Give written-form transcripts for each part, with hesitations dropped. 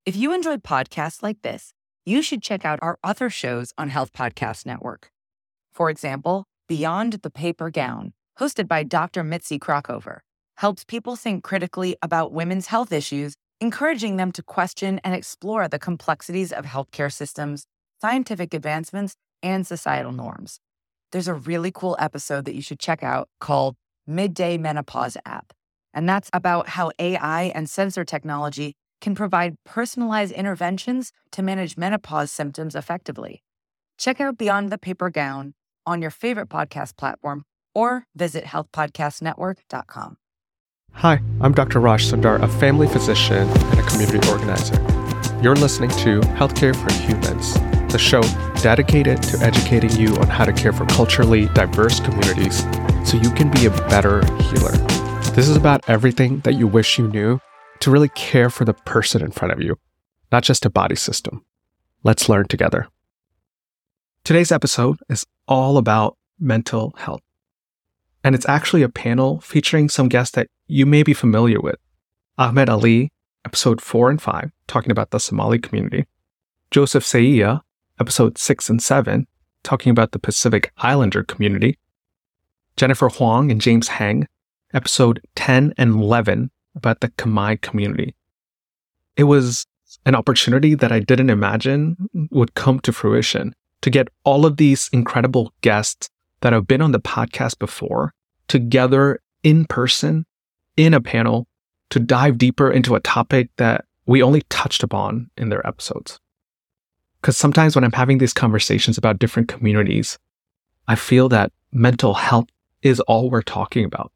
If you enjoyed podcasts like this, you should check out our other shows on Health Podcast Network. For example, Beyond the Paper Gown, hosted by Dr. Mitzi Krockover, helps people think critically about women's health issues, encouraging them to question and explore the complexities of healthcare systems, scientific advancements, and societal norms. There's a really cool episode that you should check out called Midday Menopause App, and that's about how AI and sensor technology can provide personalized interventions to manage menopause symptoms effectively. Check out Beyond the Paper Gown on your favorite podcast platform or visit healthpodcastnetwork.com. Hi, I'm Dr. Raj Sundar, a family physician and a community organizer. You're listening to Healthcare for Humans, the show dedicated to educating you on how to care for culturally diverse communities so you can be a better healer. This is about everything that you wish you knew to really care for the person in front of you, not just a body system. Let's learn together. Today's episode is all about mental health. And it's actually a panel featuring some guests that you may be familiar with. Ahmed Ali, episode 4 and 5, talking about the Somali community. Joseph Seiya, episode 6 and 7, talking about the Pacific Islander community. Jennifer Huang and James Heng, episode 10 and 11, about the Khmer community. It was an opportunity that I didn't imagine would come to fruition, to get all of these incredible guests that have been on the podcast before together in person, in a panel, to dive deeper into a topic that we only touched upon in their episodes. Because sometimes when I'm having these conversations about different communities, I feel that mental health is all we're talking about.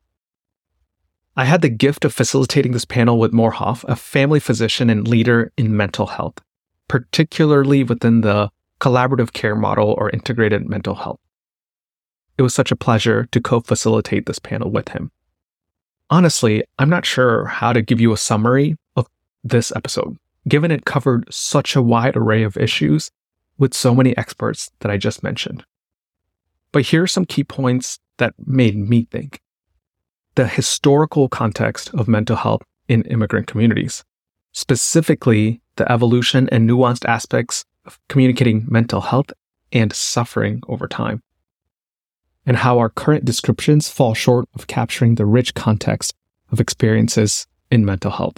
I had the gift of facilitating this panel with Mor Hoff, a family physician and leader in mental health, particularly within the collaborative care model or integrated mental health. It was such a pleasure to co-facilitate this panel with him. Honestly, I'm not sure how to give you a summary of this episode, given it covered such a wide array of issues with so many experts that I just mentioned. But here are some key points that made me think. The historical context of mental health in immigrant communities, specifically the evolution and nuanced aspects of communicating mental health and suffering over time, and how our current descriptions fall short of capturing the rich context of experiences in mental health.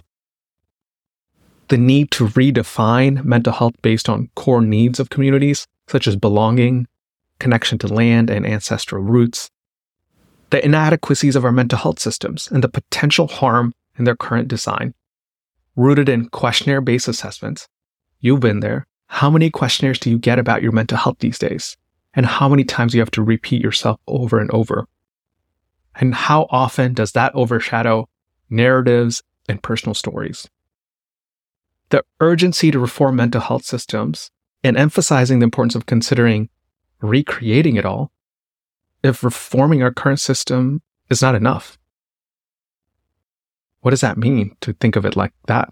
The need to redefine mental health based on core needs of communities, such as belonging, connection to land and ancestral roots, the inadequacies of our mental health systems, and the potential harm in their current design, rooted in questionnaire-based assessments. You've been there. How many questionnaires do you get about your mental health these days? And how many times do you have to repeat yourself over and over? And how often does that overshadow narratives and personal stories? The urgency to reform mental health systems and emphasizing the importance of considering recreating it all if reforming our current system is not enough. What does that mean to think of it like that?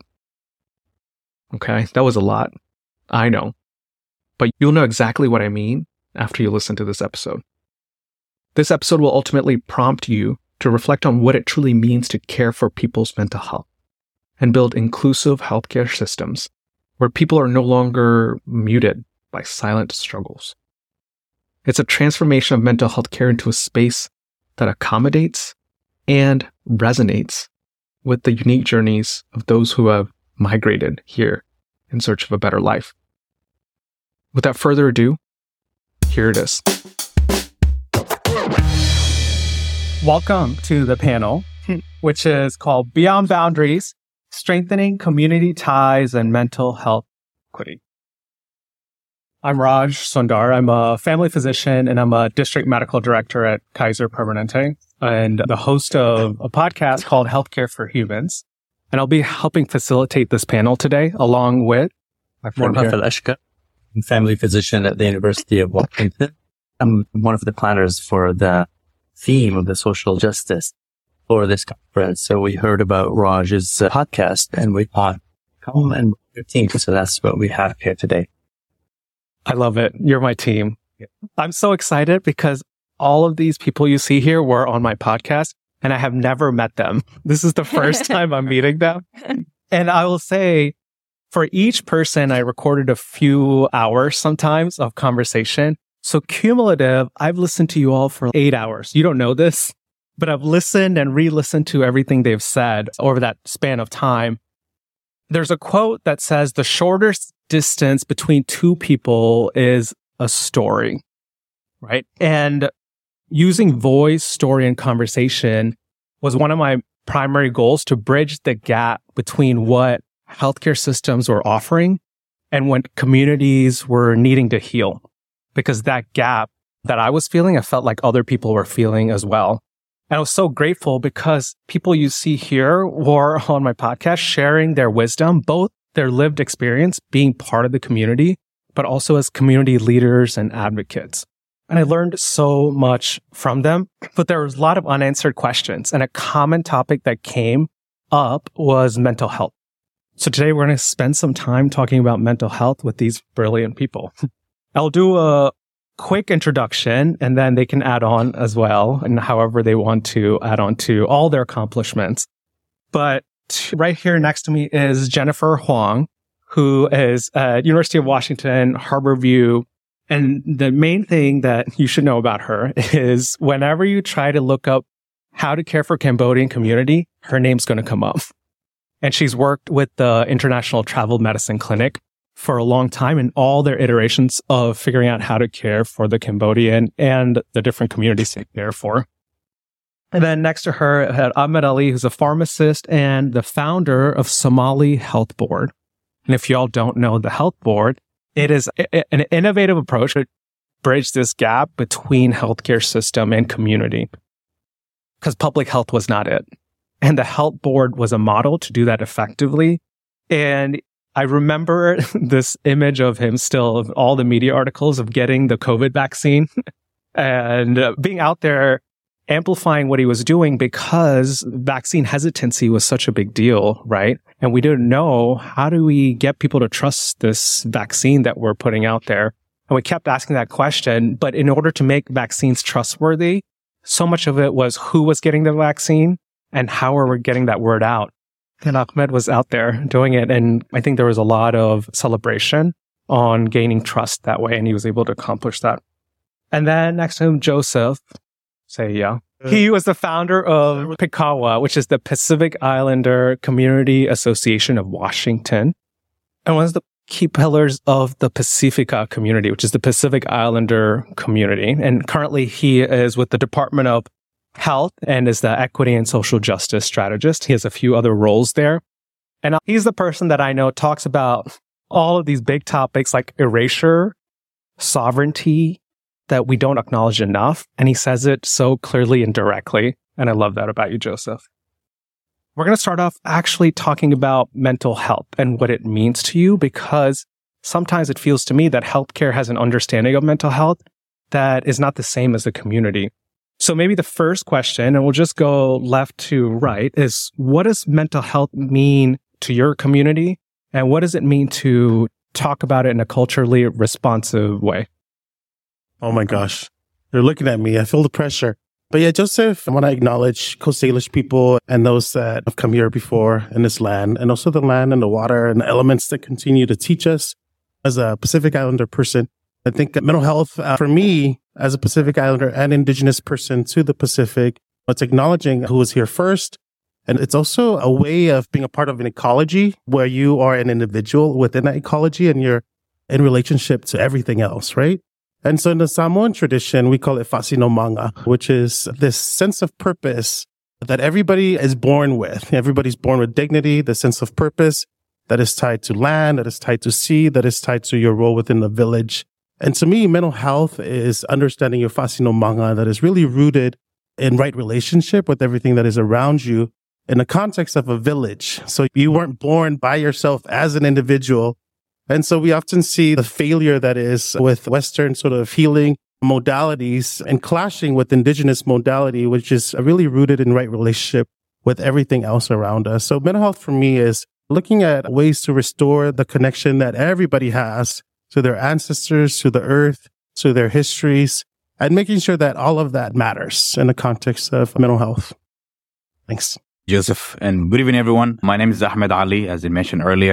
Okay, that was a lot. I know. But you'll know exactly what I mean after you listen to this episode. This episode will ultimately prompt you to reflect on what it truly means to care for people's mental health and build inclusive healthcare systems where people are no longer muted by silent struggles. It's a transformation of mental health care into a space that accommodates and resonates with the unique journeys of those who have migrated here in search of a better life. Without further ado, here it is. Welcome to the panel, which is called Beyond Boundaries, Strengthening Community Ties and Mental Health Equity. I'm Raj Sundar. I'm a family physician and I'm a district medical director at Kaiser Permanente and the host of a podcast called Healthcare for Humans. And I'll be helping facilitate this panel today along with my friend Faleshka. I'm a family physician at the University of Washington. I'm one of the planners for the theme of the social justice for this conference. So we heard about Raj's podcast and we thought, come and your team. So that's what we have here today. I love it. You're my team. Yeah. I'm so excited because all of these people you see here were on my podcast and I have never met them. This is the first time I'm meeting them. And I will say, For each person, I recorded a few hours sometimes of conversation. So cumulative, I've listened to you all for 8 hours. You don't know this, but I've listened and re-listened to everything they've said over that span of time. There's a quote that says the shortest distance between two people is a story, right? And using voice, story, and conversation was one of my primary goals to bridge the gap between what healthcare systems were offering and what communities were needing to heal. Because that gap that I was feeling, I felt like other people were feeling as well. And I was so grateful because people you see here or on my podcast sharing their wisdom, both their lived experience being part of the community, but also as community leaders and advocates. And I learned so much from them, but there was a lot of unanswered questions. And a common topic that came up was mental health. So today we're going to spend some time talking about mental health with these brilliant people. I'll do a quick introduction and then they can add on as well, and however they want to add on to all their accomplishments. But right here next to me is Jennifer Huang, who is at University of Washington, Harborview. And the main thing that you should know about her is whenever you try to look up how to care for Cambodian community, her name's going to come up. And she's worked with the International Travel Medicine Clinic for a long time in all their iterations of figuring out how to care for the Cambodian and the different communities they care for. And then next to her, I had Ahmed Ali, who's a pharmacist and the founder of Somali Health Board. And if y'all don't know the Health Board, it is an innovative approach to bridge this gap between healthcare system and community. Because public health was not it. And the Health Board was a model to do that effectively. And I remember this image of him still, of all the media articles of getting the COVID vaccine and being out there amplifying what he was doing because vaccine hesitancy was such a big deal, right? And we didn't know, how do we get people to trust this vaccine that we're putting out there? And we kept asking that question. But in order to make vaccines trustworthy, so much of it was who was getting the vaccine and how are we getting that word out? And Ahmed was out there doing it. And I think there was a lot of celebration on gaining trust that way. And he was able to accomplish that. And then next to him, Joseph. Say yeah. He was the founder of PICAWA, which is the Pacific Islander Community Association of Washington. And one of the key pillars of the Pacifica community, which is the Pacific Islander community. And currently he is with the Department of Health and is the equity and social justice strategist. He has a few other roles there. And he's the person that I know talks about all of these big topics like erasure, sovereignty, that we don't acknowledge enough. And he says it so clearly and directly. And I love that about you, Joseph. We're going to start off actually talking about mental health and what it means to you, because sometimes it feels to me that healthcare has an understanding of mental health that is not the same as the community. So maybe the first question, and we'll just go left to right, is what does mental health mean to your community? And what does it mean to talk about it in a culturally responsive way? Oh my gosh. They're looking at me. I feel the pressure. But yeah, Joseph, I want to acknowledge Coast Salish people and those that have come here before in this land, and also the land and the water and the elements that continue to teach us. As a Pacific Islander person, I think mental health, for me, as a Pacific Islander and Indigenous person to the Pacific, it's acknowledging who was here first. And it's also a way of being a part of an ecology where you are an individual within that ecology and you're in relationship to everything else, right? And so in the Samoan tradition, we call it Fasinomanga, which is this sense of purpose that everybody is born with. Everybody's born with dignity, the sense of purpose that is tied to land, that is tied to sea, that is tied to your role within the village. And to me, mental health is understanding your Fasinomanga that is really rooted in right relationship with everything that is around you in the context of a village. So you weren't born by yourself as an individual. And so we often see the failure that is with Western sort of healing modalities and clashing with Indigenous modality, which is really rooted in right relationship with everything else around us. So mental health for me is looking at ways to restore the connection that everybody has to their ancestors, to the earth, to their histories, and making sure that all of that matters in the context of mental health. Thanks. Joseph, and good evening, everyone. My name is Ahmed Ali, as I mentioned earlier.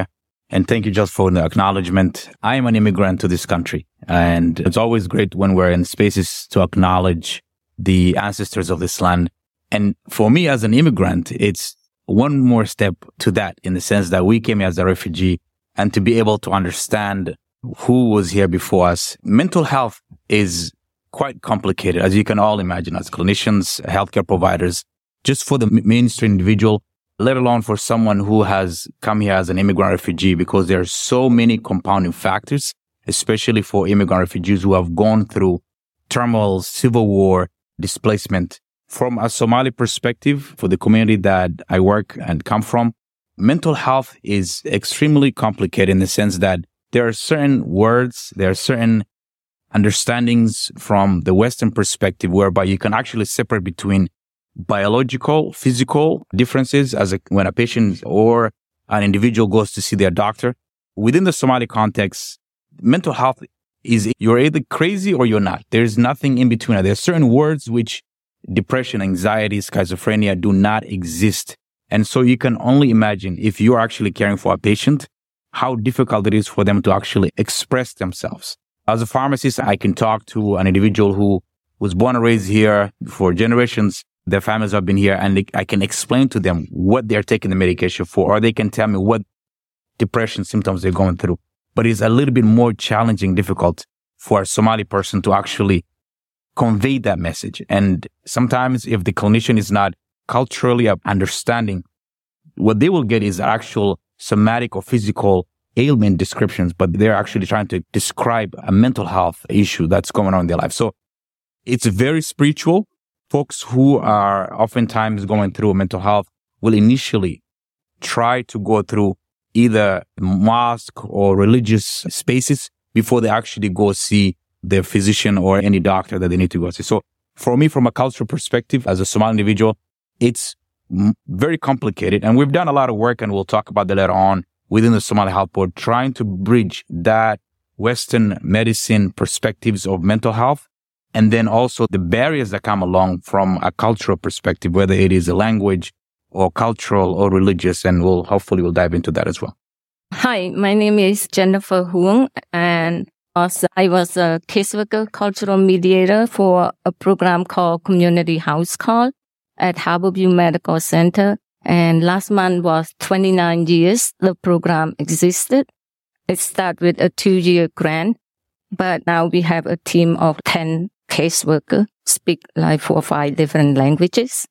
And thank you just for the acknowledgement. I am an immigrant to this country, and it's always great when we're in spaces to acknowledge the ancestors of this land. And for me as an immigrant, it's one more step to that, in the sense that we came as a refugee, and to be able to understand who was here before us. Mental health is quite complicated, as you can all imagine, as clinicians, healthcare providers, just for the mainstream individual, let alone for someone who has come here as an immigrant refugee, because there are so many compounding factors, especially for immigrant refugees who have gone through turmoil, civil war, displacement. From a Somali perspective, for the community that I work and come from, mental health is extremely complicated in the sense that there are certain words, there are certain understandings from the Western perspective whereby you can actually separate between biological, physical differences when a patient or an individual goes to see their doctor. Within the Somali context, mental health is you're either crazy or you're not. There's nothing in between. There are certain words which depression, anxiety, schizophrenia do not exist. And so you can only imagine, if you're actually caring for a patient, how difficult it is for them to actually express themselves. As a pharmacist, I can talk to an individual who was born and raised here for generations. Their families have been here, and I can explain to them what they're taking the medication for, or they can tell me what depression symptoms they're going through. But it's a little bit more challenging, difficult for a Somali person to actually convey that message. And sometimes if the clinician is not culturally understanding, what they will get is actual somatic or physical ailment descriptions, but they're actually trying to describe a mental health issue that's going on in their life. So it's very spiritual. Folks who are oftentimes going through mental health will initially try to go through either mosque or religious spaces before they actually go see their physician or any doctor that they need to go see. So for me, from a cultural perspective, as a Somali individual, it's very complicated. And we've done a lot of work, and we'll talk about that later on, within the Somali Health Board, trying to bridge that Western medicine perspectives of mental health, and then also the barriers that come along from a cultural perspective, whether it is a language or cultural or religious, and hopefully we'll dive into that as well. Hi, my name is Jennifer Huang, and I was a caseworker, cultural mediator for a program called Community House Call at Harborview Medical Center. And last month was 29 years the program existed. It started with a 2-year grant, but now we have a team of 10 caseworkers, speak like 4 or 5 different languages.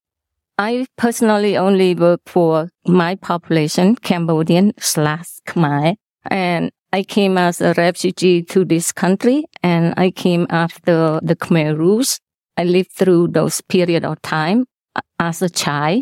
I personally only work for my population, Cambodian/Khmer, and I came as a refugee to this country, and I came after the Khmer rules. I lived through those period of time as a child,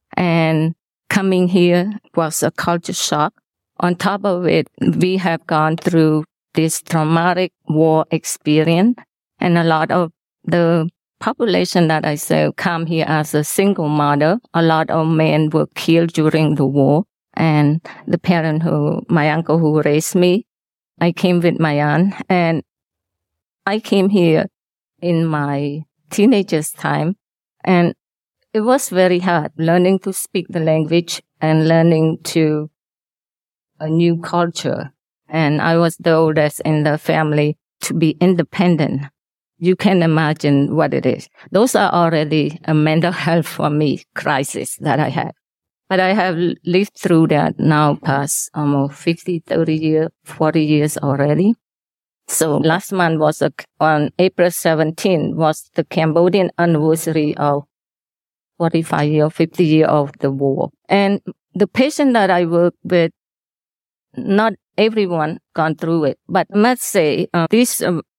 and coming here was a culture shock. On top of it, we have gone through this traumatic war experience, and a lot of the population that I say come here as a single mother. A lot of men were killed during the war, and the parent my uncle who raised me, I came with my aunt, and I came here in my teenager's time, and it was very hard learning to speak the language and learning to a new culture. And I was the oldest in the family to be independent. You can imagine what it is. Those are already a mental health for me crisis that I had. But I have lived through that now past almost 50, 30 years, 40 years already. So last month was on April 17 was the Cambodian anniversary of 45 year, 50 year of the war. And the patient that I work with, not everyone gone through it, but I must say, this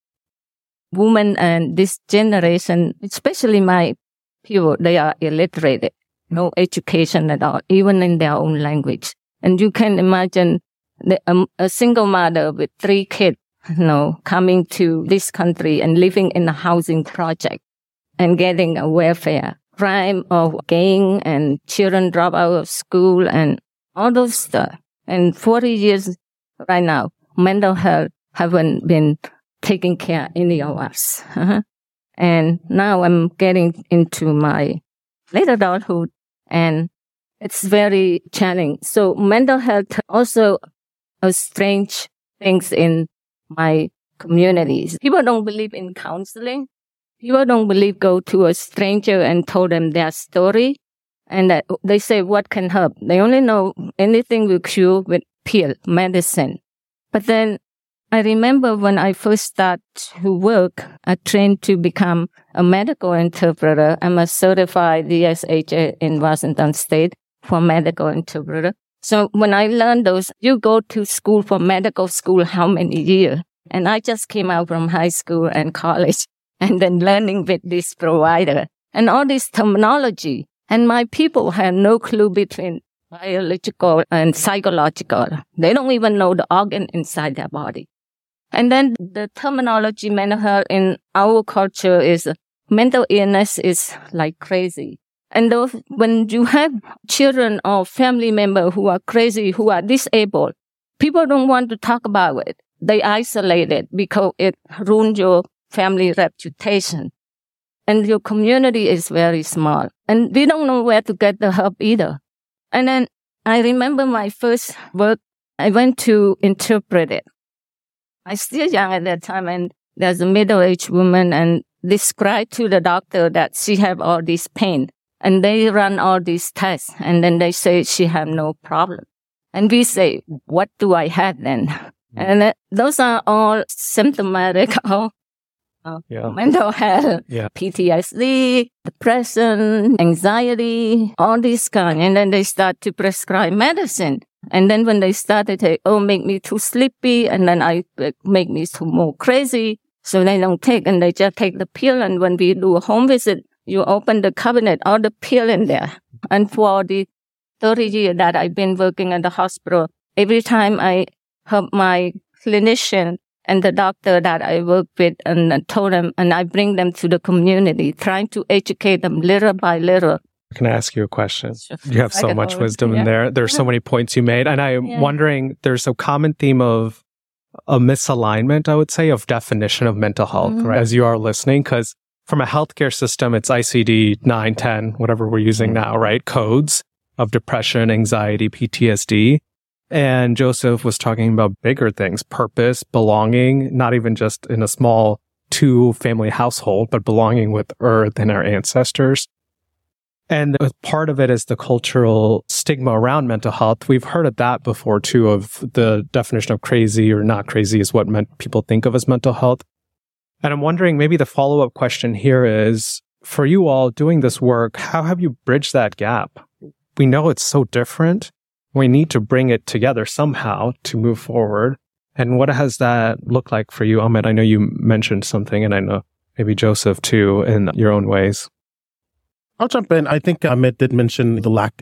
woman and this generation, especially my people, they are illiterate, no education at all, even in their own language. And you can imagine a single mother with 3 kids, coming to this country and living in a housing project and getting a welfare. Crime of gang and children drop out of school and all those stuff. And 40 years right now, mental health haven't been taking care of any of us. And now I'm getting into my late adulthood, and it's very challenging. So mental health also strange things in my communities. People don't believe in counseling. People don't believe go to a stranger and tell them their story. And that they say, what can help? They only know anything will cure with pill, medicine. But then I remember when I first started to work, I trained to become a medical interpreter. I'm a certified DSHA in Washington State for medical interpreter. So when I learned those, you go to school for medical school how many years? And I just came out from high school and college and then learning with this provider and all this terminology. And my people had no clue between biological and psychological. They don't even know the organ inside their body. And then the terminology mental health in our culture is mental illness is like crazy. And those, when you have children or family members who are crazy, who are disabled, people don't want to talk about it. They isolate it because it ruins your family reputation. And your community is very small. And we don't know where to get the help either. And then I remember my first work, I went to interpret it. I was still young at that time, and there's a middle-aged woman and described to the doctor that she have all this pain. And they run all these tests, and then they say she have no problem. And we say, what do I have then? And those are all symptomatic of mental health, PTSD, depression, anxiety, all these kind. And then they start to prescribe medicine. And then when they started to, make me too sleepy, and then I make me too more crazy. So they don't take, and they just take the pill. And when we do a home visit, you open the cabinet, all the pill in there. And for the 30 years that I've been working at the hospital, every time I help my clinician and the doctor that I work with and told them, and I bring them to the community, trying to educate them little by little. Can I ask you a question? You have so much wisdom in there. There's so many points you made. And I'm wondering, there's a common theme of a misalignment, I would say, of definition of mental health, right? As you are listening, because from a healthcare system, it's ICD 9, 10, whatever we're using now, right? Codes of depression, anxiety, PTSD. And Joseph was talking about bigger things, purpose, belonging, not even just in a small 2-family household, but belonging with Earth and our ancestors. And part of it is the cultural stigma around mental health. We've heard of that before, too, of the definition of crazy or not crazy is what people think of as mental health. And I'm wondering, maybe the follow-up question here is, for you all doing this work, how have you bridged that gap? We know it's so different. We need to bring it together somehow to move forward. And what has that looked like for you, Ahmed? I know you mentioned something, and I know maybe Joseph, too, in your own ways. I'll jump in. I think Ahmed did mention the lack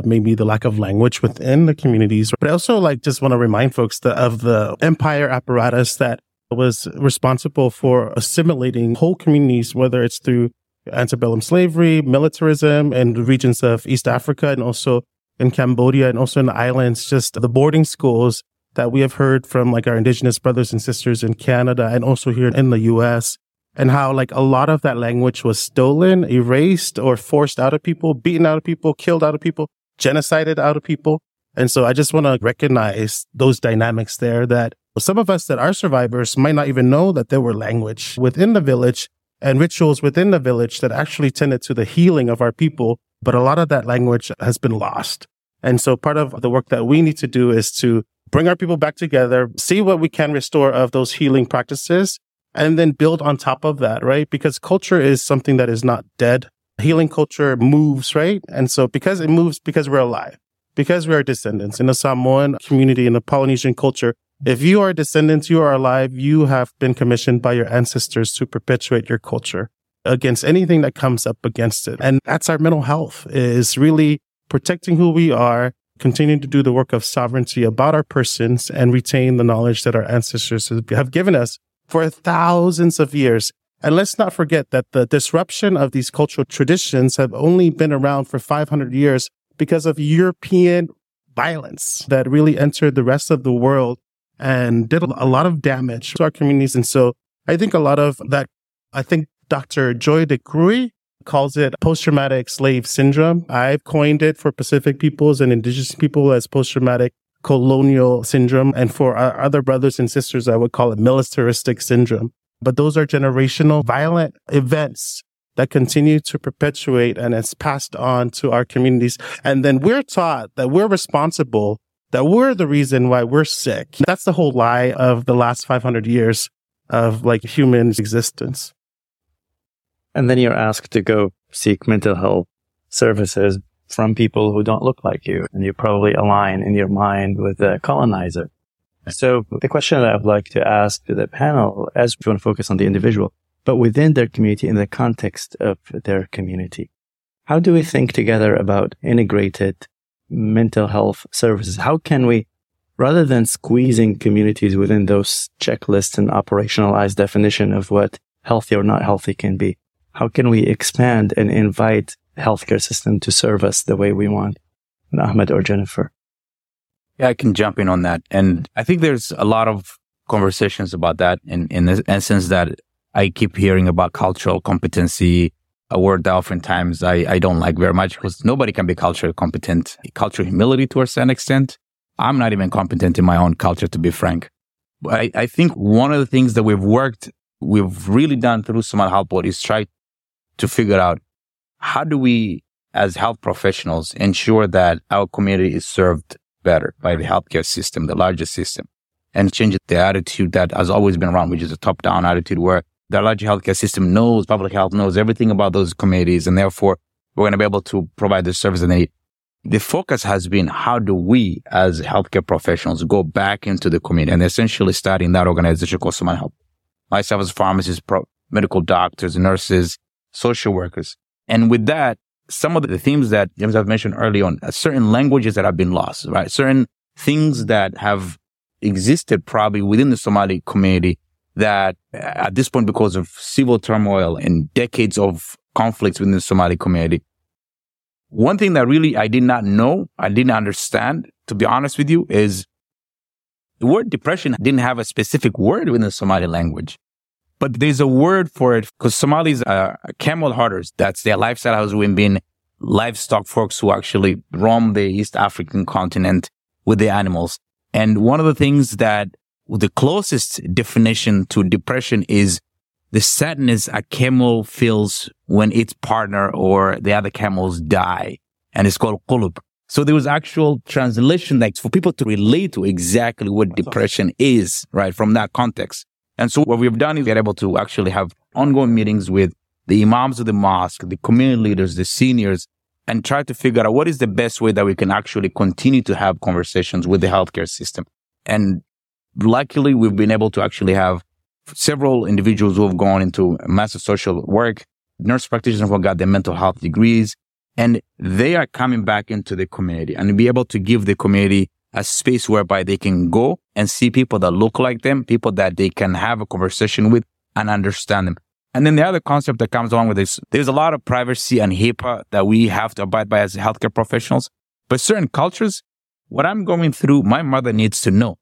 of language within the communities. But I also just want to remind folks of the empire apparatus that was responsible for assimilating whole communities, whether it's through antebellum slavery, militarism, and the regions of East Africa, and also in Cambodia, and also in the islands, just the boarding schools that we have heard from our indigenous brothers and sisters in Canada and also here in the US. And how a lot of that language was stolen, erased, or forced out of people, beaten out of people, killed out of people, genocided out of people. And so I just want to recognize those dynamics there, that some of us that are survivors might not even know that there were language within the village and rituals within the village that actually tended to the healing of our people. But a lot of that language has been lost. And so part of the work that we need to do is to bring our people back together, see what we can restore of those healing practices, and then build on top of that, right? Because culture is something that is not dead. Healing culture moves, right? And so because it moves, because we're alive, because we are descendants in the Samoan community, in the Polynesian culture, if you are descendants, you are alive, you have been commissioned by your ancestors to perpetuate your culture against anything that comes up against it. And that's our mental health, is really protecting who we are, continuing to do the work of sovereignty about our persons, and retain the knowledge that our ancestors have given us for thousands of years. And let's not forget that the disruption of these cultural traditions have only been around for 500 years because of European violence that really entered the rest of the world and did a lot of damage to our communities. And so I think a lot of that, I think Dr. Joy DeCruy calls it post-traumatic slave syndrome. I've coined it for Pacific peoples and indigenous people as post-traumatic colonial syndrome. And for our other brothers and sisters, I would call it militaristic syndrome. But those are generational violent events that continue to perpetuate and it's passed on to our communities. And then we're taught that we're responsible, that we're the reason why we're sick. That's the whole lie of the last 500 years of like human existence. And then you're asked to go seek mental health services from people who don't look like you. And you probably align in your mind with the colonizer. So the question that I'd like to ask to the panel, as we want to focus on the individual, but within their community, in the context of their community, how do we think together about integrated mental health services? How can we, rather than squeezing communities within those checklists and operationalized definition of what healthy or not healthy can be, how can we expand and invite the healthcare system to serve us the way we want? And Ahmed or Jennifer? Yeah, I can jump in on that. And I think there's a lot of conversations about that in the essence that I keep hearing about cultural competency, a word that oftentimes I don't like very much because nobody can be culturally competent. Cultural humility to a certain extent. I'm not even competent in my own culture, to be frank. But I think one of the things that we've really done through Somali Health Board is try to figure out how do we, as health professionals, ensure that our community is served better by the healthcare system, the largest system, and change the attitude that has always been around, which is a top-down attitude where the large healthcare system knows, public health knows everything about those communities, and therefore we're going to be able to provide the service they need. The focus has been how do we, as healthcare professionals, go back into the community and essentially starting that organization called Somali Health. Myself as pharmacists, medical doctors, nurses, social workers. And with that, some of the themes that James have mentioned early on, certain languages that have been lost, right? Certain things that have existed probably within the Somali community that at this point, because of civil turmoil and decades of conflicts within the Somali community, one thing that really I did not know, I didn't understand, to be honest with you, is the word depression didn't have a specific word within the Somali language. But there's a word for it because Somalis are camel herders. That's their lifestyle has been livestock folks who actually roam the East African continent with the animals. And one of the things that the closest definition to depression is the sadness a camel feels when its partner or the other camels die. And it's called qulub. So there was actual translation like for people to relate to exactly what depression is, right, from that context. And so what we've done is we're able to actually have ongoing meetings with the imams of the mosque, the community leaders, the seniors, and try to figure out what is the best way that we can actually continue to have conversations with the healthcare system. And luckily, we've been able to actually have several individuals who have gone into massive social work, nurse practitioners who got their mental health degrees, and they are coming back into the community and be able to give the community a space whereby they can go and see people that look like them, people that they can have a conversation with and understand them. And then the other concept that comes along with this, there's a lot of privacy and HIPAA that we have to abide by as healthcare professionals. But certain cultures, what I'm going through, my mother needs to know.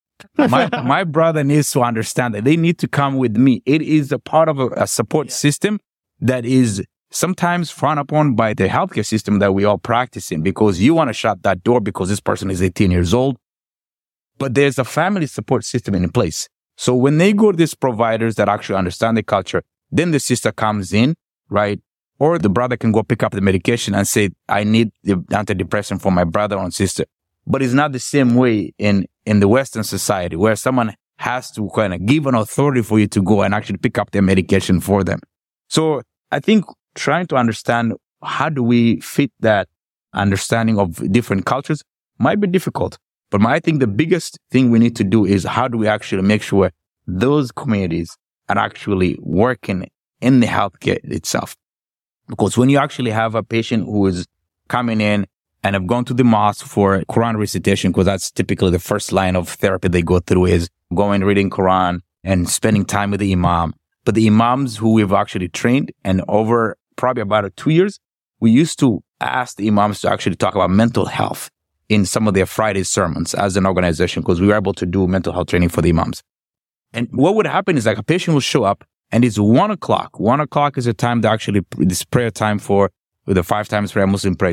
My brother needs to understand that they need to come with me. It is a part of a support system that is sometimes frowned upon by the healthcare system that we all practice in because you want to shut that door because this person is 18 years old. But there's a family support system in place. So when they go to these providers that actually understand the culture, then the sister comes in, right? Or the brother can go pick up the medication and say, I need the antidepressant for my brother or sister. But it's not the same way in the Western society where someone has to kind of give an authority for you to go and actually pick up their medication for them. So I think trying to understand how do we fit that understanding of different cultures might be difficult. But I think the biggest thing we need to do is how do we actually make sure those communities are actually working in the healthcare itself. Because when you actually have a patient who is coming in and have gone to the mosque for Quran recitation, because that's typically the first line of therapy they go through is going, reading Quran and spending time with the imam. But the imams who we've actually trained and over probably about 2 years, we used to ask the imams to actually talk about mental health in some of their Friday sermons as an organization because we were able to do mental health training for the imams. And what would happen is like a patient will show up and it's 1 o'clock. 1 o'clock is a time that actually this prayer time for the 5 times prayer Muslim prays.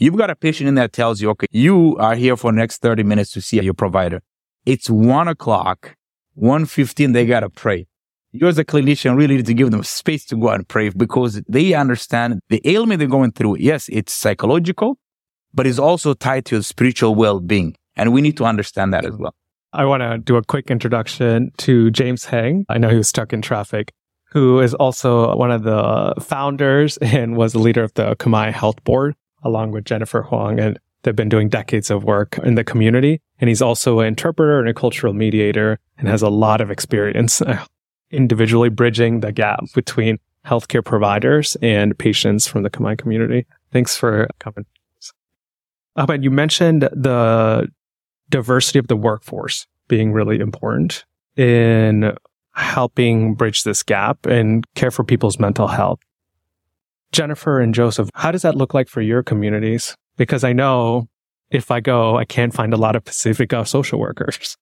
You've got a patient in there that tells you, okay, you are here for the next 30 minutes to see your provider. It's 1 o'clock, 1:15, they got to pray. You as a clinician really need to give them space to go out and pray because they understand the ailment they're going through. Yes, it's psychological, but it's also tied to spiritual well-being. And we need to understand that as well. I want to do a quick introduction to James Heng. I know he was stuck in traffic, who is also one of the founders and was the leader of the Kamai Health Board, along with Jennifer Huang. And they've been doing decades of work in the community. And he's also an interpreter and a cultural mediator and has a lot of experience individually bridging the gap between healthcare providers and patients from the Kamai community. Thanks for coming. Ahmed, you mentioned the diversity of the workforce being really important in helping bridge this gap and care for people's mental health. Jennifer and Joseph, how does that look like for your communities? Because I know if I go, I can't find a lot of Pacifica social workers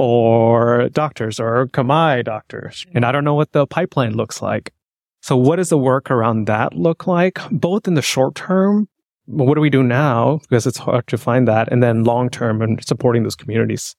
or doctors or Kamai doctors. And I don't know what the pipeline looks like. So what does the work around that look like, both in the short term? What do we do now? Because it's hard to find that. And then long term and supporting those communities.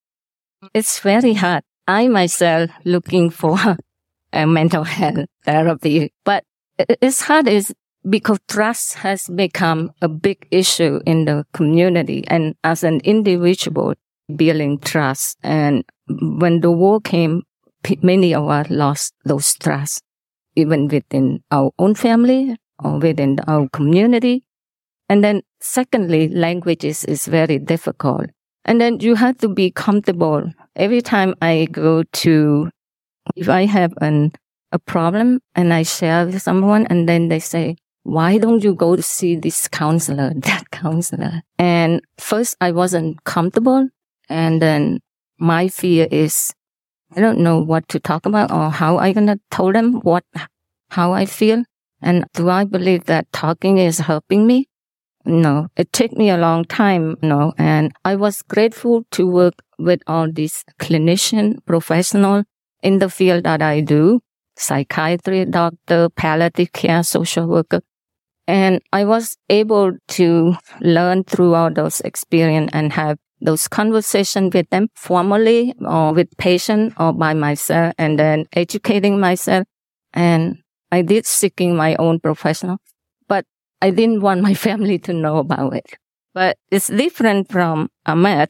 It's very hard. I myself looking for a mental health therapy, but it's hard is because trust has become a big issue in the community. And as an individual, building trust. And when the war came, many of us lost those trust, even within our own family or within our community. And then secondly, languages is very difficult. And then you have to be comfortable. Every time I go to, if I have a problem and I share with someone and then they say, why don't you go to see this counselor, that counselor? And first I wasn't comfortable. And then my fear is, I don't know what to talk about or how I'm going to tell them how I feel. And do I believe that talking is helping me? No, it took me a long time, and I was grateful to work with all these clinician professionals in the field that I do, psychiatry, doctor, palliative care, social worker. And I was able to learn throughout those experience and have those conversations with them formally or with patient or by myself and then educating myself. And I did seeking my own professional, but I didn't want my family to know about it. But it's different from Ahmed,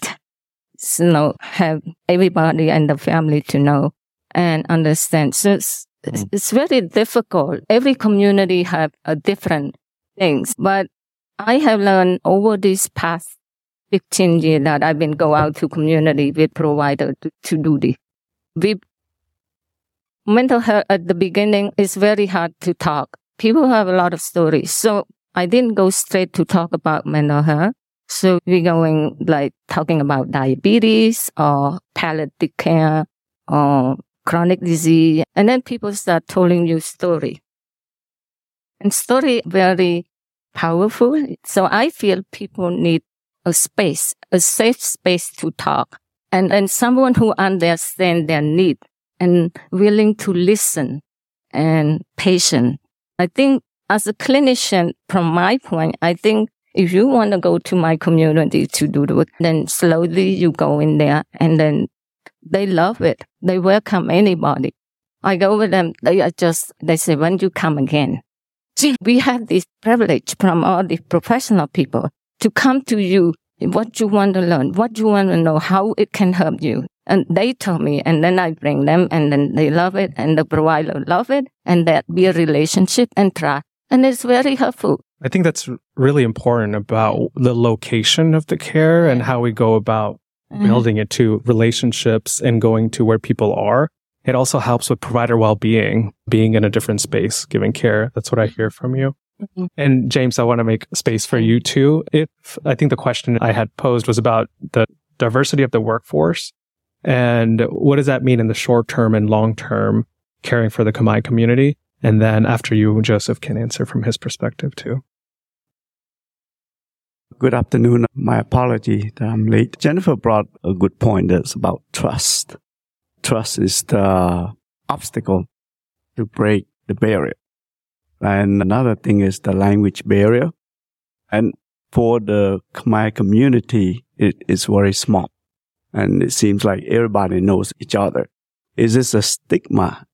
have everybody in the family to know and understand. So it's very difficult. Every community have a different things, but I have learned over these past 15 years that I've been go out to community with provider to do this. Mental health at the beginning is very hard to talk. People have a lot of stories. So I didn't go straight to talk about mental health. So we're going talking about diabetes or palliative care or chronic disease. And then people start telling you story. And story very powerful. So I feel people need a space, a safe space to talk. And someone who understands their need and willing to listen and patient. I think as a clinician, from my point, I think if you want to go to my community to do the work, then slowly you go in there and then they love it. They welcome anybody. I go with them. They say, when you come again? See, we have this privilege from all the professional people to come to you, what you want to learn, what you want to know, how it can help you. And they tell me, and then I bring them, and then they love it, and the provider love it, and that be a relationship and trust. And it's very helpful. I think that's really important about the location of the care and how we go about building it to relationships and going to where people are. It also helps with provider well-being, being in a different space, giving care. That's what I hear from you. Mm-hmm. And James, I want to make space for you too. I think the question I had posed was about the diversity of the workforce and what does that mean in the short term and long term caring for the Kamai community? And then after you, Joseph can answer from his perspective too. Good afternoon. My apology that I'm late. Jennifer brought a good point that's about trust. Trust is the obstacle to break the barrier. And another thing is the language barrier. And for the Khmer community, it is very small. And it seems like everybody knows each other. Is this a stigma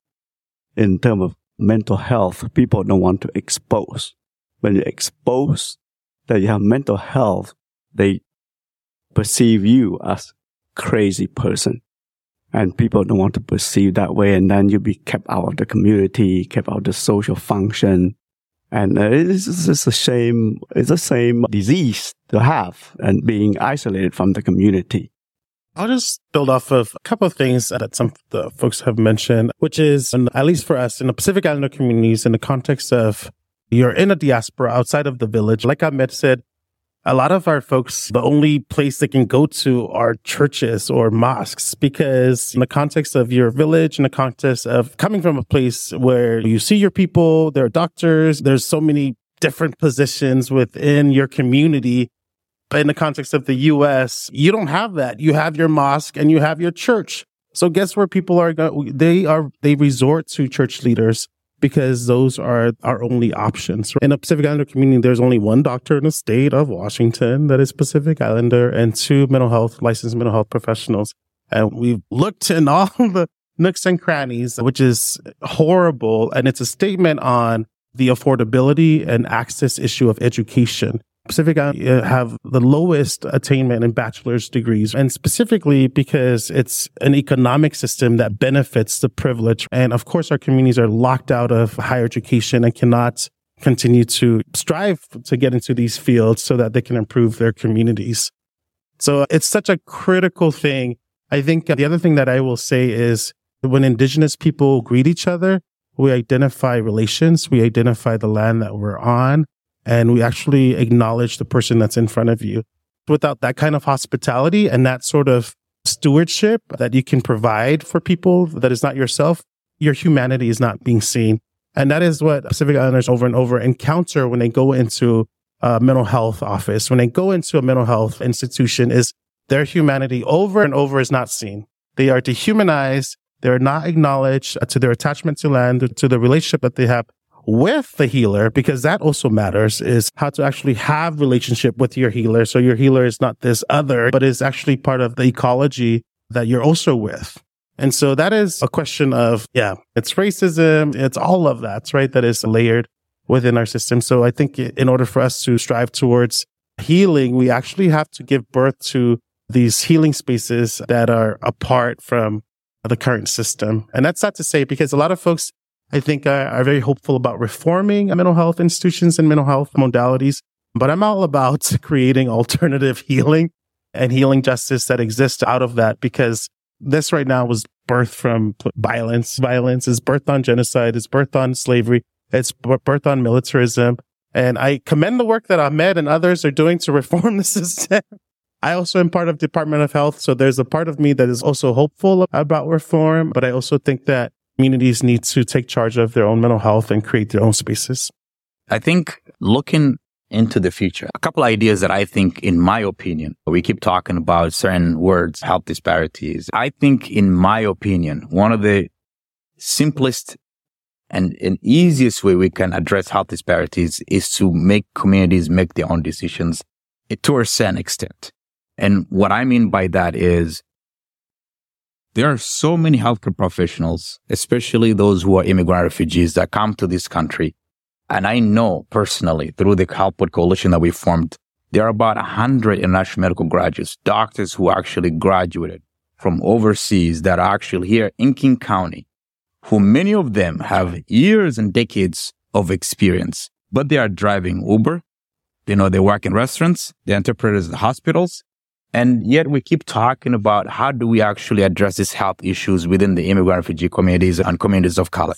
in terms of mental health? People don't want to expose. When you expose that you have mental health, they perceive you as crazy person. And people don't want to perceive that way. And then you be kept out of the community, kept out of the social function. And it's a shame. It's the same disease to have and being isolated from the community. I'll just build off of a couple of things that some of the folks have mentioned, which is, at least for us in the Pacific Islander communities, in the context of you're in a diaspora outside of the village. Like Ahmed said, a lot of our folks, the only place they can go to are churches or mosques, because in the context of your village, in the context of coming from a place where you see your people, there are doctors, there's so many different positions within your community. But in the context of the U.S., you don't have that. You have your mosque and you have your church. So guess where people are going? They resort to church leaders because those are our only options. In the Pacific Islander community, there's only one doctor in the state of Washington that is Pacific Islander and 2 licensed mental health professionals. And we've looked in all the nooks and crannies, which is horrible. And it's a statement on the affordability and access issue of education. Pacific Islander have the lowest attainment in bachelor's degrees, and specifically because it's an economic system that benefits the privileged. And of course, our communities are locked out of higher education and cannot continue to strive to get into these fields so that they can improve their communities. So it's such a critical thing. I think the other thing that I will say is when Indigenous people greet each other, we identify relations, we identify the land that we're on, and we actually acknowledge the person that's in front of you. Without that kind of hospitality and that sort of stewardship that you can provide for people that is not yourself, your humanity is not being seen. And that is what Pacific Islanders over and over encounter when they go into a mental health office, when they go into a mental health institution, is their humanity over and over is not seen. They are dehumanized. They're not acknowledged to their attachment to land, to the relationship that they have with the healer, because that also matters, is how to actually have relationship with your healer. So your healer is not this other, but is actually part of the ecology that you're also with. And so that is a question of, it's racism. It's all of that, right? That is layered within our system. So I think in order for us to strive towards healing, we actually have to give birth to these healing spaces that are apart from the current system. And that's not to say, because a lot of folks, I think, are very hopeful about reforming mental health institutions and mental health modalities. But I'm all about creating alternative healing and healing justice that exists out of that, because this right now was birthed from violence. Violence is birthed on genocide. It's birthed on slavery. It's birthed on militarism. And I commend the work that Ahmed and others are doing to reform the system. I also am part of Department of Health. So there's a part of me that is also hopeful about reform. But I also think that communities need to take charge of their own mental health and create their own spaces. I think looking into the future, a couple ideas that I think, in my opinion, we keep talking about certain words, health disparities. I think, in my opinion, one of the simplest and easiest way we can address health disparities is to make communities make their own decisions to a certain extent. And what I mean by that is, there are so many healthcare professionals, especially those who are immigrant refugees, that come to this country. And I know personally, through the HealthPod Coalition that we formed, there are about 100 international medical graduates, doctors who actually graduated from overseas that are actually here in King County, who many of them have years and decades of experience, but they are driving Uber. They work in restaurants, they're interpreters in hospitals. And yet we keep talking about how do we actually address these health issues within the immigrant refugee communities and communities of color.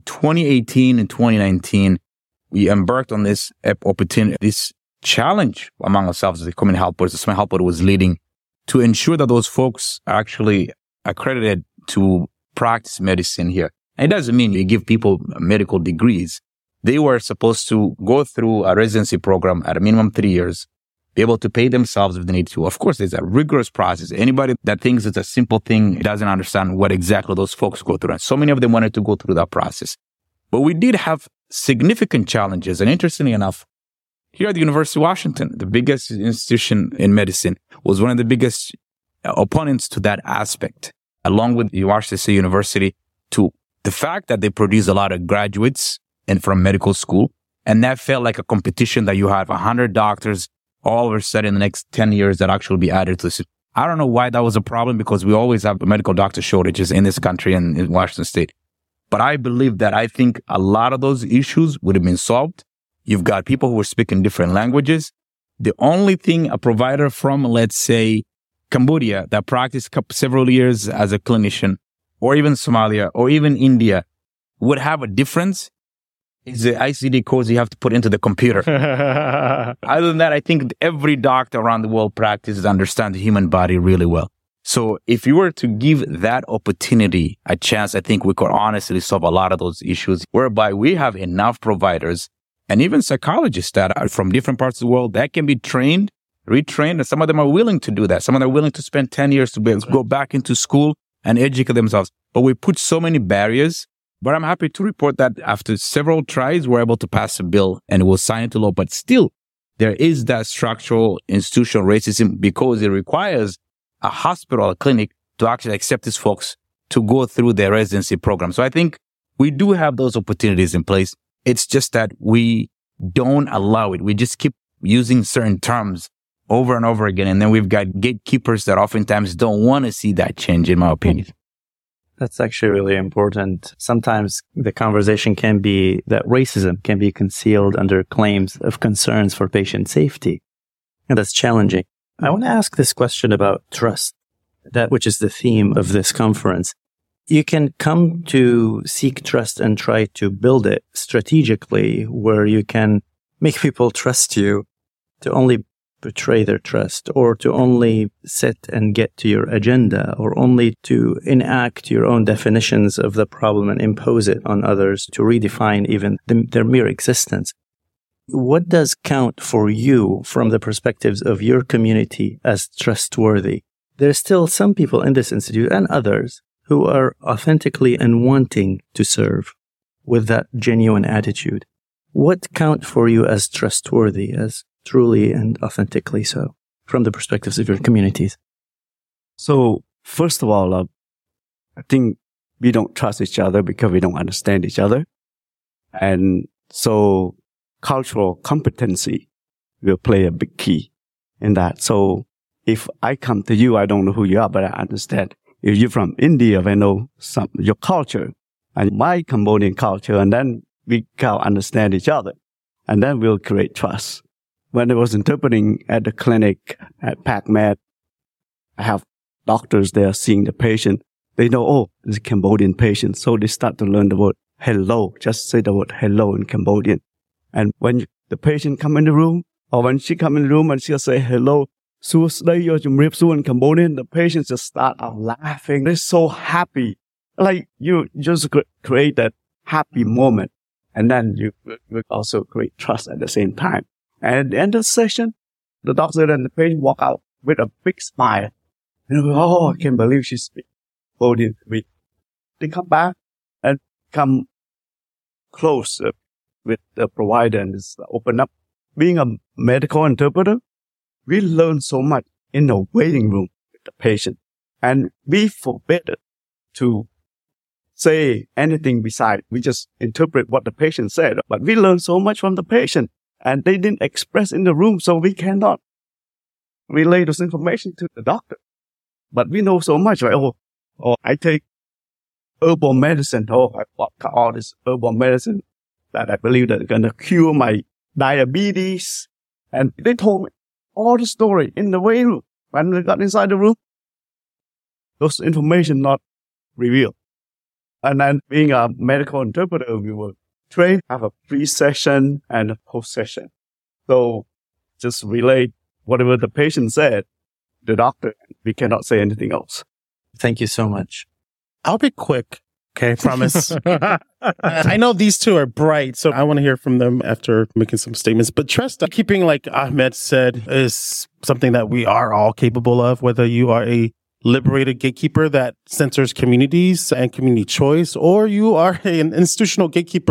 2018 and 2019, we embarked on this opportunity, this challenge among ourselves as the community health board. The Smart Health Board was leading to ensure that those folks are actually accredited to practice medicine here. And it doesn't mean you give people medical degrees. They were supposed to go through a residency program at a minimum 3 years, be able to pay themselves if they need to. Of course, there's a rigorous process. Anybody that thinks it's a simple thing doesn't understand what exactly those folks go through. And so many of them wanted to go through that process. But we did have significant challenges. And interestingly enough, here at the University of Washington, the biggest institution in medicine, was one of the biggest opponents to that aspect, along with Washington State University, to the fact that they produce a lot of graduates and from medical school. And that felt like a competition that you have 100 doctors all of a sudden in the next 10 years that actually be added to this. I don't know why that was a problem, because we always have medical doctor shortages in this country and in Washington State. But I believe that I think a lot of those issues would have been solved. You've got people who are speaking different languages. The only thing a provider from, let's say, Cambodia that practiced several years as a clinician, or even Somalia, or even India, would have a difference is the ICD codes you have to put into the computer. Other than that, I think every doctor around the world practices understand the human body really well. So if you were to give that opportunity a chance, I think we could honestly solve a lot of those issues, whereby we have enough providers and even psychologists that are from different parts of the world that can be trained, retrained, and some of them are willing to do that. Some of them are willing to spend 10 years to be able to go back into school and educate themselves. But we put so many barriers. But I'm happy to report that after several tries, we're able to pass a bill and it will sign into law. But still, there is that structural institutional racism, because it requires a hospital, a clinic, to actually accept these folks to go through their residency program. So I think we do have those opportunities in place. It's just that we don't allow it. We just keep using certain terms over and over again. And then we've got gatekeepers that oftentimes don't want to see that change, in my opinion. That's actually really important. Sometimes the conversation can be that racism can be concealed under claims of concerns for patient safety. And that's challenging. I want to ask this question about trust, that which is the theme of this conference. You can come to seek trust and try to build it strategically, where you can make people trust you to only betray their trust, or to only sit and get to your agenda, or only to enact your own definitions of the problem and impose it on others to redefine even their mere existence. What does count for you from the perspectives of your community as trustworthy? There's still some people in this institute and others who are authentically and wanting to serve with that genuine attitude. What count for you as trustworthy, as truly and authentically so, from the perspectives of your communities? So, first of all, I think we don't trust each other because we don't understand each other. And so cultural competency will play a big key in that. So if I come to you, I don't know who you are, but I understand. If you're from India, I know your culture and my Cambodian culture, and then we can understand each other, and then we'll create trust. When I was interpreting at the clinic at PacMed, I have doctors there seeing the patient. They know, oh, it's a Cambodian patient. So they start to learn the word hello. Just say the word hello in Cambodian. And when the patient come in the room, or when she come in the room and she'll say hello, in Cambodian, the patients just start out laughing. They're so happy. Like you just create that happy moment. And then you will also create trust at the same time. And at the end of the session, the doctor and the patient walk out with a big smile. And oh, I can't believe she speaks Cambodian to me. They come back and come close with the provider and just open up. Being a medical interpreter, we learn so much in the waiting room with the patient. And we forbid to say anything besides. We just interpret what the patient said. But we learn so much from the patient. And they didn't express in the room, so we cannot relay this information to the doctor. But we know so much, right? Oh, I take herbal medicine. Oh, I bought all this herbal medicine that I believe that is going to cure my diabetes. And they told me all the story in the waiting room. When we got inside the room, those information not revealed. And then being a medical interpreter, we were trained, have a pre-session and a post-session. So just relay whatever the patient said, the doctor. We cannot say anything else. Thank you so much. I'll be quick. Okay, promise. I know these two are bright, so I want to hear from them after making some statements. But trust keeping, like Ahmed said, is something that we are all capable of, whether you are a liberated gatekeeper that censors communities and community choice, or you are an institutional gatekeeper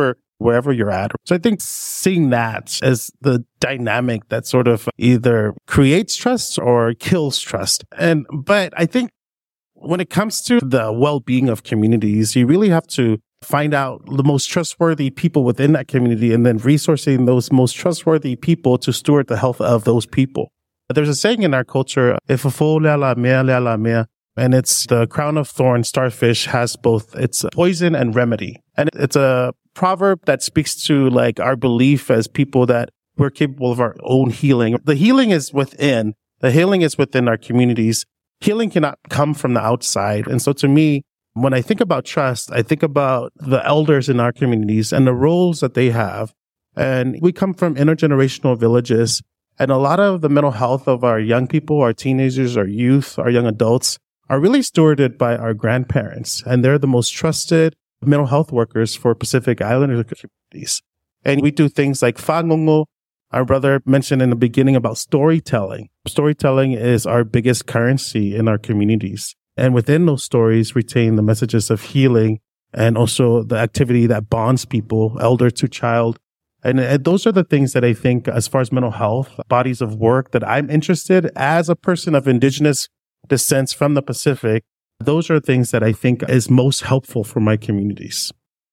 wherever you're at. So I think seeing that as the dynamic that sort of either creates trust or kills trust. But I think when it comes to the well-being of communities, you really have to find out the most trustworthy people within that community and then resourcing those most trustworthy people to steward the health of those people. There's a saying in our culture, if a fool la mea, and it's the crown of thorns starfish has both its poison and remedy. And it's a proverb that speaks to like our belief as people that we're capable of our own healing. The healing is within. The healing is within our communities. Healing cannot come from the outside. And so to me, when I think about trust, I think about the elders in our communities and the roles that they have. And we come from intergenerational villages. And a lot of the mental health of our young people, our teenagers, our youth, our young adults are really stewarded by our grandparents. And they're the most trusted mental health workers for Pacific Islander communities. And we do things like Whangongo. Our brother mentioned in the beginning about storytelling. Storytelling is our biggest currency in our communities. And within those stories, retain the messages of healing and also the activity that bonds people, elder to child. And those are the things that I think, as far as mental health, bodies of work that I'm interested as a person of indigenous descent from the Pacific. Those are things that I think is most helpful for my communities.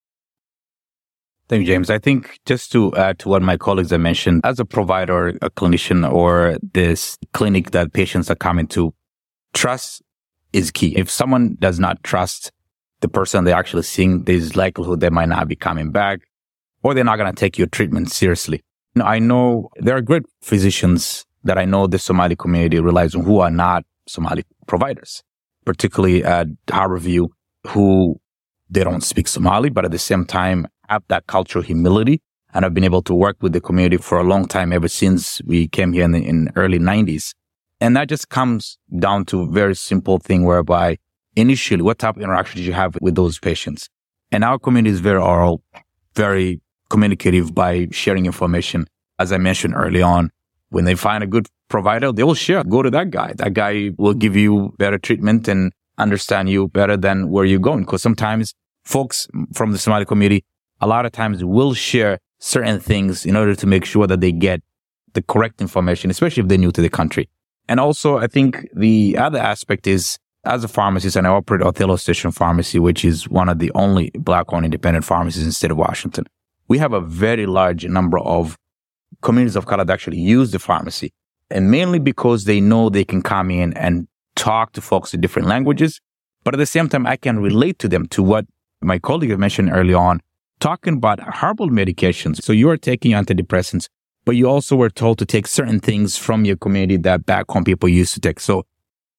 Thank you, James. I think just to add to what my colleagues have mentioned, as a provider, a clinician, or this clinic that patients are coming to, trust is key. If someone does not trust the person they're actually seeing, there's likelihood they might not be coming back, or they're not going to take your treatment seriously. Now, I know there are great physicians that I know the Somali community relies on who are not Somali providers, particularly at Harborview, who they don't speak Somali, but at the same time have that cultural humility. And I've been able to work with the community for a long time, ever since we came here in the early 90s. And that just comes down to a very simple thing whereby initially, what type of interaction did you have with those patients? And our community is very oral, very communicative by sharing information. As I mentioned early on, when they find a good provider, they will share. Go to that guy. That guy will give you better treatment and understand you better than where you're going. Because sometimes folks from the Somali community, a lot of times will share certain things in order to make sure that they get the correct information, especially if they're new to the country. And also, I think the other aspect is, as a pharmacist, and I operate Othello Station Pharmacy, which is one of the only Black-owned independent pharmacies in the state of Washington. We have a very large number of communities of color that actually use the pharmacy, and mainly because they know they can come in and talk to folks in different languages. But at the same time, I can relate to them to what my colleague mentioned early on, talking about herbal medications. So you are taking antidepressants, but you also were told to take certain things from your community that back home people used to take. So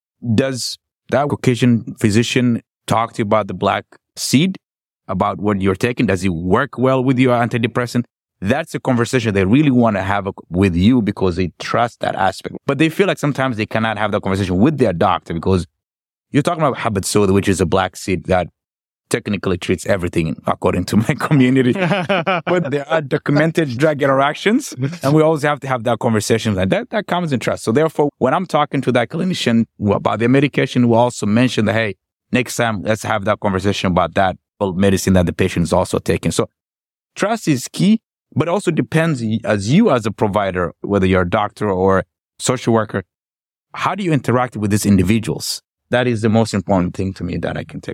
does that Caucasian physician talk to you about the black seed, about what you're taking? Does it work well with your antidepressant? That's a conversation they really want to have with you because they trust that aspect. But they feel like sometimes they cannot have that conversation with their doctor because you're talking about habit soda, which is a black seed that technically treats everything according to my community. But there are documented drug interactions, and we always have to have that conversation. Like that comes in trust. So therefore, when I'm talking to that clinician about their medication, we'll also mention that, hey, next time, let's have that conversation about that medicine that the patient is also taking. So trust is key, but it also depends as a provider, whether you're a doctor or social worker, how do you interact with these individuals? That is the most important thing to me that I can take.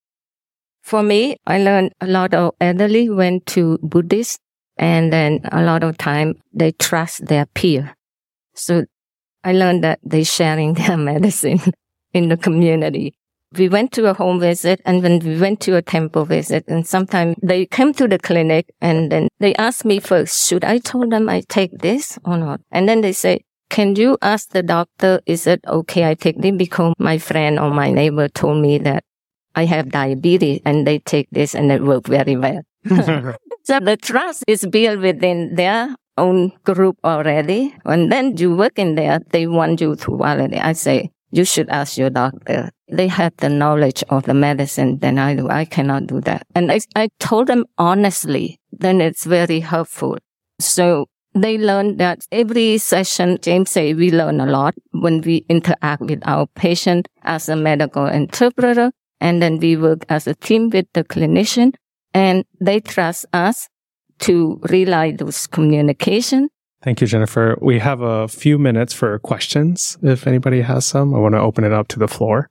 For me, I learned a lot of elderly went to Buddhist, and then a lot of time they trust their peer. So I learned that they sharing their medicine in the community. We went to a home visit, and then we went to a temple visit, and sometimes they came to the clinic and then they asked me first, should I tell them I take this or not? And then they say, can you ask the doctor, is it okay I take this? Because my friend or my neighbor told me that I have diabetes and they take this and it works very well. So the trust is built within their own group already. And then you work in there, they want you to validate. I say, you should ask your doctor. They have the knowledge of the medicine than I do. I cannot do that. And I told them honestly, then it's very helpful. So they learn that every session, James say, we learn a lot when we interact with our patient as a medical interpreter. And then we work as a team with the clinician, and they trust us. to realize those communication. Thank you, Jennifer. We have a few minutes for questions. If anybody has some, I want to open it up to the floor.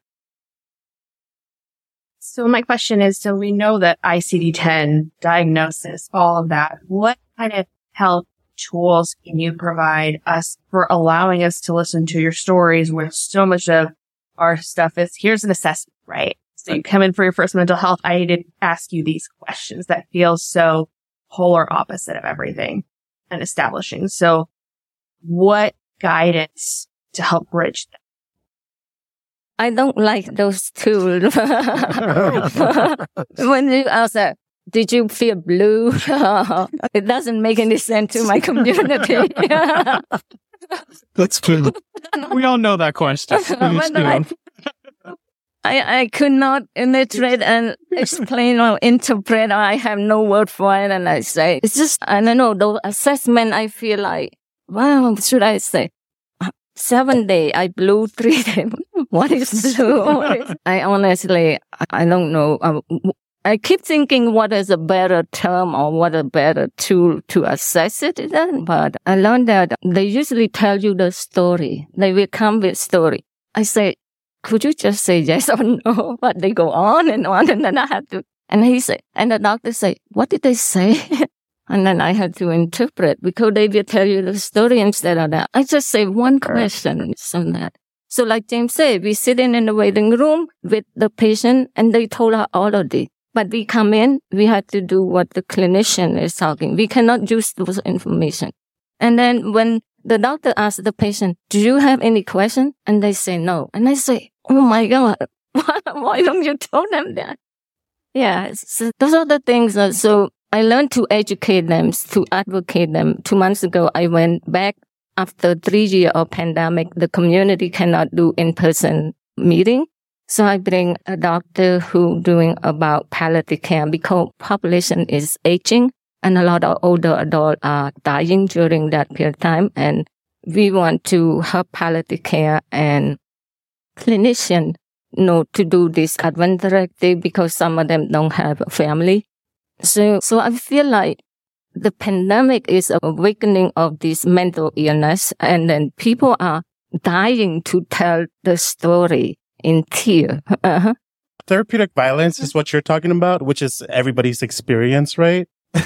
So my question is, so we know that ICD-10 diagnosis, all of that, what kind of health tools can you provide us for allowing us to listen to your stories where so much of our stuff is, here's an assessment, right? So you come in for your first mental health, I need to ask you these questions that feel so polar opposite of everything and establishing. So what guidance to help bridge that? I don't like those tools. When you ask that, did you feel blue? It doesn't make any sense to my community. That's true. We all know that question. I could not illiterate and explain or interpret. I have no word for it. And I say, it's just, I don't know, the assessment, I feel like, wow, should I say? 7 days, I blew 3 days. What is blue? I honestly, I don't know. I keep thinking what is a better term or what a better tool to assess it. But I learned that they usually tell you the story. They will come with story. I say, could you just say yes or no? But they go on, and then I have to. And he said, and the doctor say, what did they say? And then I had to interpret because they will tell you the story instead of that. I just say one question on that. So like James said, we sit in the waiting room with the patient and they told her all of this. But we come in, we have to do what the clinician is talking. We cannot use those information. And then when the doctor asks the patient, do you have any question? And they say no. And I say, oh my God, why don't you tell them that? Yeah, so those are the things. So I learned to educate them, to advocate them. 2 months ago, I went back after 3 years of pandemic. The community cannot do in-person meeting. So I bring a doctor who doing about palliative care because population is aging and a lot of older adults are dying during that period of time. And we want to help palliative care and clinicians to do this advanced directive because some of them don't have a family. So I feel like the pandemic is an awakening of this mental illness, and then people are dying to tell the story in tears. Therapeutic violence is what you're talking about, which is everybody's experience, right?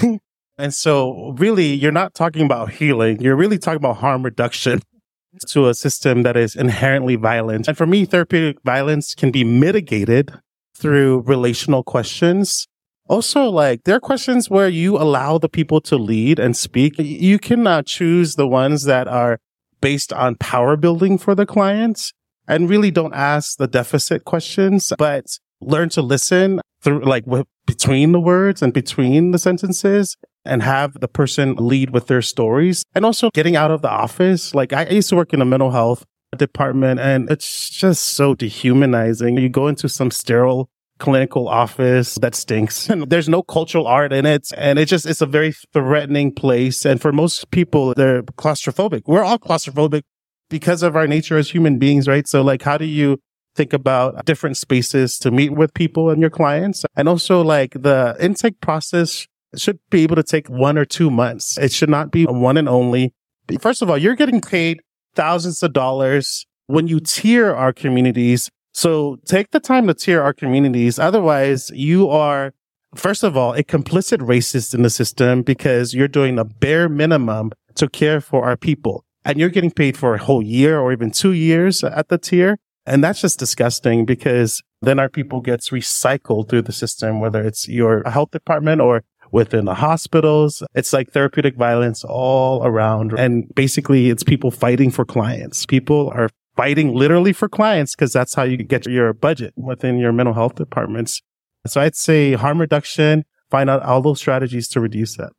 And so really, you're not talking about healing. You're really talking about harm reduction to a system that is inherently violent. And for me, therapeutic violence can be mitigated through relational questions. Also, there are questions where you allow the people to lead and speak. You cannot choose the ones that are based on power building for the clients and really don't ask the deficit questions, but learn to listen through, between the words and between the sentences and have the person lead with their stories. And also getting out of the office. I used to work in a mental health department and it's just so dehumanizing. You go into some sterile clinical office that stinks and there's no cultural art in it. And it's a very threatening place. And for most people, they're claustrophobic. We're all claustrophobic because of our nature as human beings, right? So how do you think about different spaces to meet with people and your clients? And also the intake process should be able to take 1 or 2 months. It should not be a one and only. First of all, you're getting paid thousands of dollars when you tier our communities. So take the time to tier our communities. Otherwise, you are, first of all, a complicit racist in the system because you're doing a bare minimum to care for our people. And you're getting paid for a whole year or even 2 years at the tier. And that's just disgusting because then our people gets recycled through the system, whether it's your health department or within the hospitals. It's therapeutic violence all around. And basically, it's people fighting for clients. People are fighting literally for clients because that's how you get your budget within your mental health departments. So I'd say harm reduction, find out all those strategies to reduce that.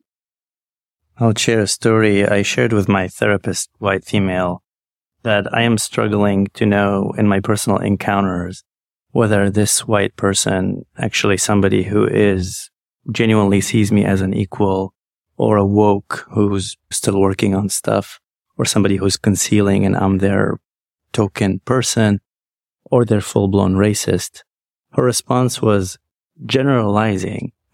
I'll share a story I shared with my therapist, white female, that I am struggling to know in my personal encounters whether this white person, actually somebody who is genuinely sees me as an equal, or a woke who's still working on stuff, or somebody who's concealing and I'm their token person, or they're full-blown racist. Her response was generalizing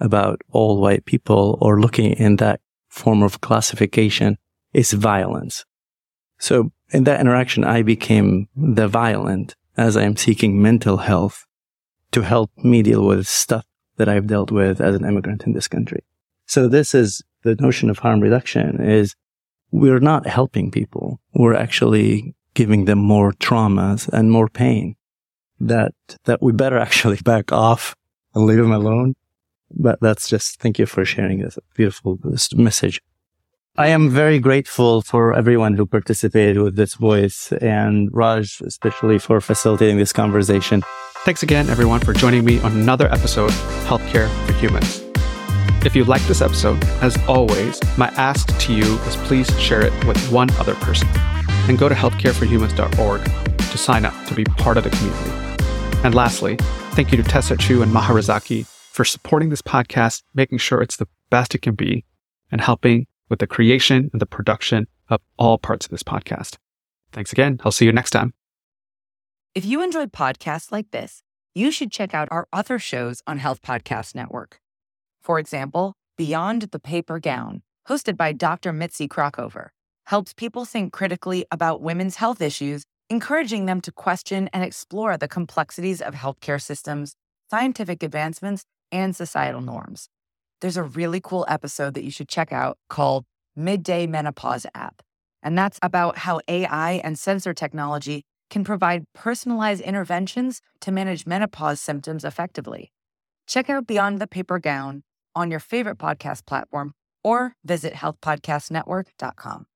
about all white people or looking in that form of classification is violence. So in that interaction, I became the violent as I am seeking mental health to help me deal with stuff that I've dealt with as an immigrant in this country. So this is the notion of harm reduction is we're not helping people. We're actually giving them more traumas and more pain that we better actually back off and leave them alone. But that's just, thank you for sharing this beautiful message. I am very grateful for everyone who participated with this voice and Raj, especially for facilitating this conversation. Thanks again, everyone, for joining me on another episode of Healthcare for Humans. If you like this episode, as always, my ask to you is please share it with one other person and go to healthcareforhumans.org to sign up to be part of the community. And lastly, thank you to Tessa Chu and Maharazaki for supporting this podcast, making sure it's the best it can be, and helping with the creation and the production of all parts of this podcast. Thanks again. I'll see you next time. If you enjoyed podcasts like this, you should check out our other shows on Health Podcast Network. For example, Beyond the Paper Gown, hosted by Dr. Mitzi Krockover, helps people think critically about women's health issues, encouraging them to question and explore the complexities of healthcare systems, scientific advancements, and societal norms. There's a really cool episode that you should check out called Midday Menopause App, and that's about how AI and sensor technology can provide personalized interventions to manage menopause symptoms effectively. Check out Beyond the Paper Gown on your favorite podcast platform or visit healthpodcastnetwork.com.